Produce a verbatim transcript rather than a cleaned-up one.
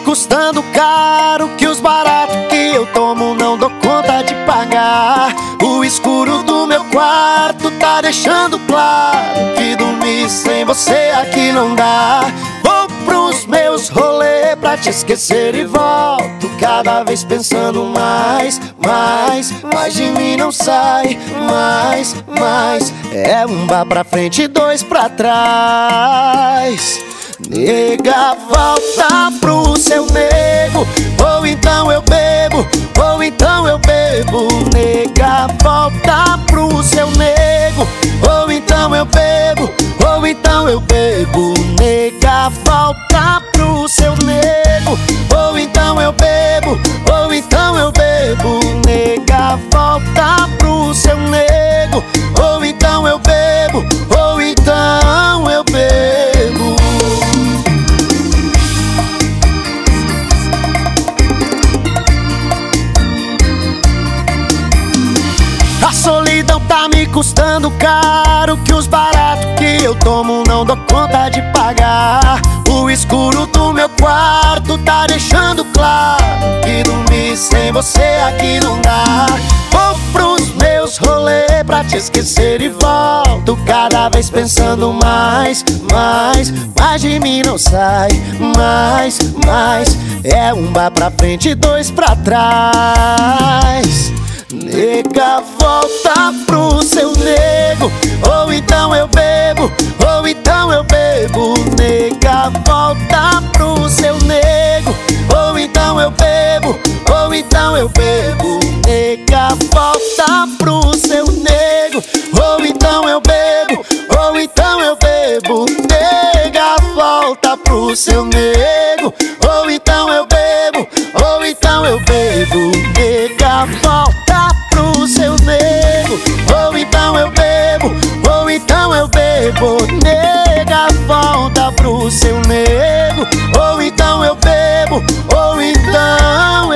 custando caro, que os baratos que eu tomo não dou conta de pagar. O escuro do meu quarto tá deixando claro que dormir sem você aqui não dá. Vou pros meus rolês pra te esquecer e volto cada vez pensando mais, mais, mais de mim não sai, mais, mais. É um bar pra frente e dois pra trás. Nega, volta pro seu nego, ou então eu bebo, ou então eu bebo. Nega, volta pro seu nego, ou então eu bebo, ou então eu bebo. Nega, volta pro seu nego, ou então eu bebo, ou então eu bebo. Nega, volta pro seu nego, ou então eu bebo, ou então eu bebo. A solidão tá me custando caro, que os baratos que eu tomo não dou conta de pagar. O escuro do meu quarto tá deixando claro que dormir sem você aqui não dá. Vou pros meus rolês pra te esquecer e volto cada vez pensando mais, mais, mais de mim não sai, mais, mais. É um bar pra frente e dois pra trás. Nega, volta pro seu nego, ou então eu bebo, ou então eu bebo. Nega, volta pro seu nego, ou então eu bebo, ou então eu bebo. Nega, volta pro seu nego, ou então eu bebo, ou então eu bebo. Nega, volta pro seu nego, ou então eu bebo, ou então eu bebo. Nega, volta pro seu nego, ou então eu bebo, ou então eu bebo. Nega, volta pro seu nego, ou então eu bebo, ou então eu